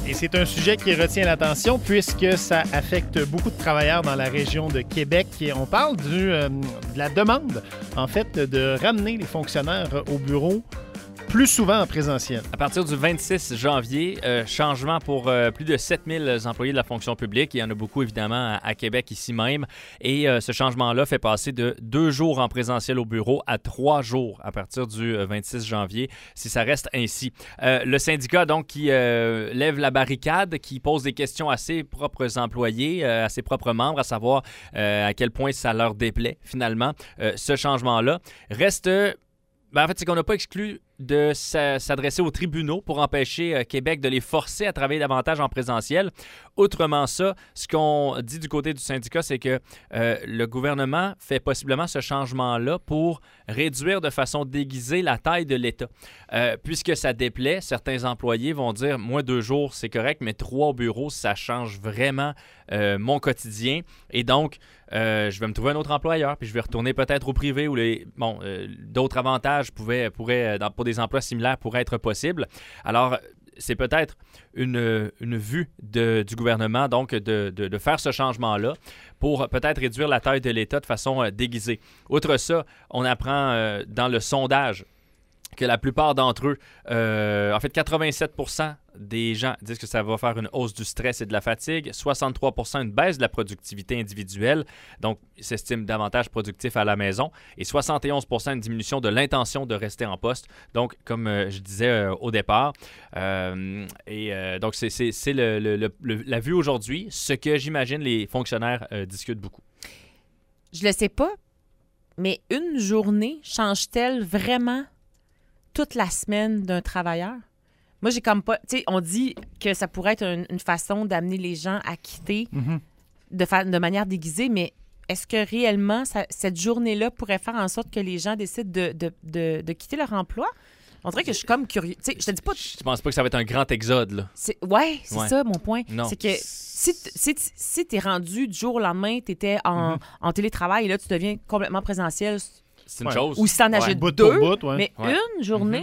Et c'est un sujet qui retient l'attention puisque ça affecte beaucoup de travailleurs dans la région de Québec. Et on parle de la demande, en fait, de ramener les fonctionnaires au bureau plus souvent en présentiel. À partir du 26 janvier, changement pour plus de 7000 employés de la fonction publique. Il y en a beaucoup, évidemment, à Québec, ici même. Et ce changement-là fait passer de 2 jours en présentiel au bureau à 3 jours à partir du 26 janvier, si ça reste ainsi. Le syndicat, donc, qui lève la barricade, qui pose des questions à ses propres employés, à ses propres membres, à savoir à quel point ça leur déplaît, finalement, ce changement-là. Reste... en fait, c'est qu'on n'a pas exclu de s'adresser aux tribunaux pour empêcher Québec de les forcer à travailler davantage en présentiel. Autrement ça, ce qu'on dit du côté du syndicat, c'est que le gouvernement fait possiblement ce changement-là pour réduire de façon déguisée la taille de l'État. Puisque ça déplaît, certains employés vont dire « Moi, 2 jours, c'est correct, mais 3 au bureau, ça change vraiment mon quotidien. Et donc, je vais me trouver un autre employeur, puis je vais retourner peut-être au privé où d'autres avantages pourraient, pour des emplois similaires, pourraient être possibles. » Alors, c'est peut-être une vue du gouvernement, donc, de faire ce changement-là pour peut-être réduire la taille de l'État de façon déguisée. Outre ça, on apprend dans le sondage que la plupart d'entre eux, en fait 87% des gens disent que ça va faire une hausse du stress et de la fatigue, 63% une baisse de la productivité individuelle, donc ils s'estiment davantage productifs à la maison, et 71% une diminution de l'intention de rester en poste, donc comme je disais au départ. Donc c'est la vue aujourd'hui, ce que j'imagine les fonctionnaires discutent beaucoup. Je le sais pas, mais une journée change-t-elle vraiment toute la semaine d'un travailleur? Moi, j'ai comme pas... Tu sais, on dit que ça pourrait être une façon d'amener les gens à quitter de manière déguisée, mais est-ce que réellement, cette journée-là pourrait faire en sorte que les gens décident de quitter leur emploi? On dirait que je suis comme curieux. Tu sais, je te dis pas... Je pense pas que ça va être un grand exode, là. C'est ça, mon point. Non. C'est que si t'es rendu du jour au lendemain, t'étais en télétravail et là, tu deviens complètement présentiel... C'est une chose. Ou si t'en ajoutes bout 2, pour bout, mais une journée,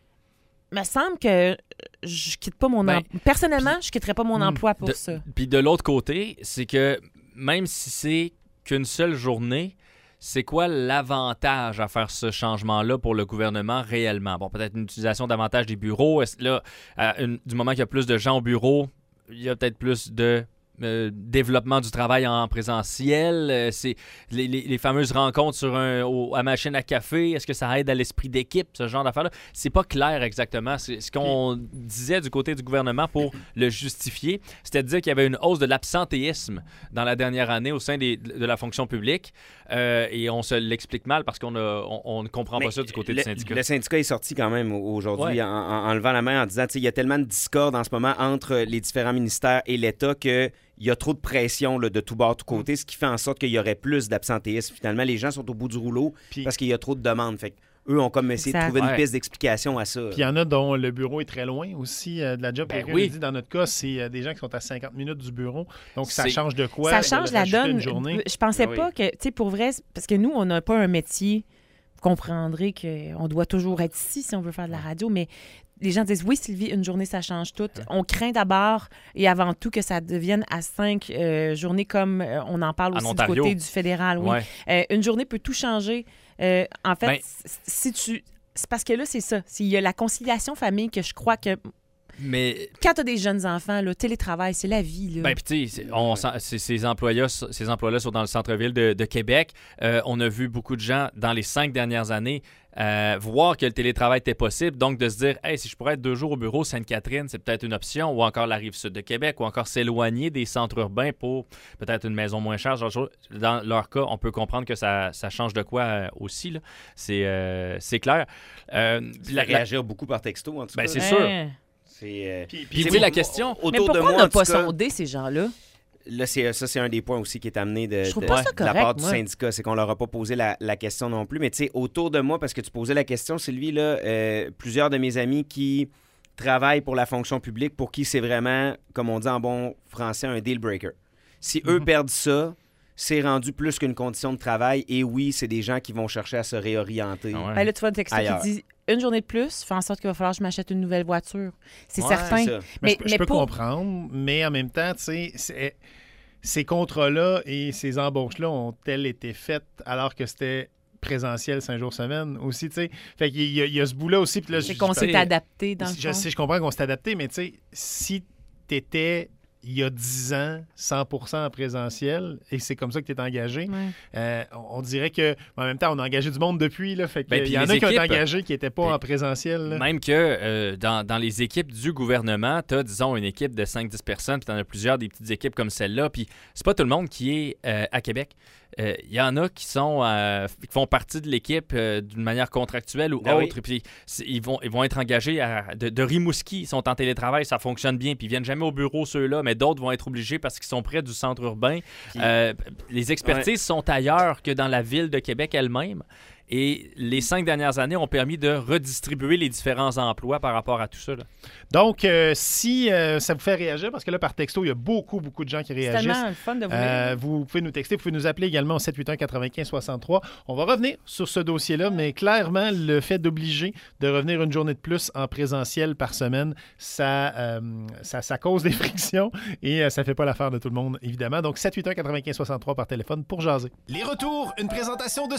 me semble que je quitte pas mon emploi. Personnellement, je quitterais pas mon emploi pour ça. Puis de l'autre côté, c'est que même si c'est qu'une seule journée, c'est quoi l'avantage à faire ce changement-là pour le gouvernement réellement? Bon, peut-être une utilisation davantage des bureaux. Là, du moment qu'il y a plus de gens au bureau, il y a peut-être plus de... développement du travail en présentiel, c'est les fameuses rencontres à machine à café, est-ce que ça aide à l'esprit d'équipe, ce genre d'affaires-là? C'est pas clair exactement. C'est ce qu'on disait du côté du gouvernement pour le justifier, c'était de dire qu'il y avait une hausse de l'absentéisme dans la dernière année au sein de la fonction publique, et on se l'explique mal parce qu'on ne comprend pas ça du côté du syndicat. Le syndicat est sorti quand même aujourd'hui en levant la main en disant il y a tellement de discorde en ce moment entre les différents ministères et l'État que il y a trop de pression là, de tout bord, tout côté, ce qui fait en sorte qu'il y aurait plus d'absentéisme. Finalement, les gens sont au bout du rouleau parce qu'il y a trop de demandes. Fait eux ont comme essayé de trouver une piste d'explication à ça. Puis il y en a dont le bureau est très loin aussi de la job. Oui. Dit, dans notre cas, c'est des gens qui sont à 50 minutes du bureau. Donc, ça change de quoi? Ça change la donne. Je pensais oui. pas que, tu sais, pour vrai, parce que nous, on n'a pas un métier. Vous comprendrez qu'on doit toujours être ici si on veut faire de la radio, mais les gens disent, oui, Sylvie, une journée, ça change tout. On craint d'abord et avant tout que ça devienne à 5 journées comme on en parle aussi du côté du fédéral. Oui. Une journée peut tout changer. En fait, c'est parce que là, c'est ça. Il y a la conciliation famille que je crois que... Mais quand tu as des jeunes enfants, le télétravail, c'est la vie. Puis tu sais, ces emplois-là sont dans le centre-ville de Québec. On a vu beaucoup de gens dans les 5 dernières années voir que le télétravail était possible. Donc, de se dire, hey, si je pourrais être 2 jours au bureau, Sainte-Catherine, c'est peut-être une option. Ou encore la Rive-Sud de Québec, ou encore s'éloigner des centres urbains pour peut-être une maison moins chère. Dans leur cas, on peut comprendre que ça change de quoi aussi. Là. C'est clair. Réagir beaucoup par texto, en tout cas. C'est sûr. Puis la question... Mais pourquoi on n'a pas sondé ces gens-là? Là, c'est un des points aussi qui est amené de la part du syndicat, c'est qu'on leur a pas posé la question non plus. Mais tu sais, autour de moi, parce que tu posais la question, Sylvie, là, plusieurs de mes amis qui travaillent pour la fonction publique, pour qui c'est vraiment, comme on dit en bon français, un deal breaker. Si eux perdent ça, c'est rendu plus qu'une condition de travail. Et oui, c'est des gens qui vont chercher à se réorienter. Là, tu vois un texte qui dit une journée de plus fait en sorte qu'il va falloir que je m'achète une nouvelle voiture. C'est certain. Mais je peux comprendre, mais en même temps, tu sais, ces contrats-là et ces embauches-là ont-elles été faites alors que c'était présentiel 5 jours semaine aussi, tu sais. Fait qu'il y a ce bout-là aussi. Puis là, c'est qu'on s'est adapté dans le fond. Je comprends qu'on s'est adapté, mais tu sais, si t'étais il y a 10 ans 100% en présentiel et c'est comme ça que tu es engagé, on dirait que en même temps, on a engagé du monde depuis. Là, fait il y en a qui ont été engagés qui n'étaient pas en présentiel. Là. Même que dans les équipes du gouvernement, tu as, disons, une équipe de 5-10 personnes, puis tu en as plusieurs des petites équipes comme celle-là, puis c'est pas tout le monde qui est à Québec. Il y en a qui font partie de l'équipe d'une manière contractuelle ou autre. Puis ils vont être engagés de Rimouski. Ils sont en télétravail, ça fonctionne bien. Puis ils viennent jamais au bureau, ceux-là, mais d'autres vont être obligés parce qu'ils sont près du centre urbain. Puis, les expertises sont ailleurs que dans la ville de Québec elle-même. Et les 5 dernières années ont permis de redistribuer les différents emplois par rapport à tout ça. Là. Donc, si ça vous fait réagir, parce que là, par texto, il y a beaucoup de gens qui réagissent. C'est tellement le fun de vous lire. Vous pouvez nous texter, vous pouvez nous appeler également au 781-95-63. On va revenir sur ce dossier-là, mais clairement, le fait d'obliger de revenir une journée de plus en présentiel par semaine, ça cause des frictions et ça fait pas l'affaire de tout le monde, évidemment. Donc, 781-95-63 par téléphone pour jaser. Les retours, une présentation de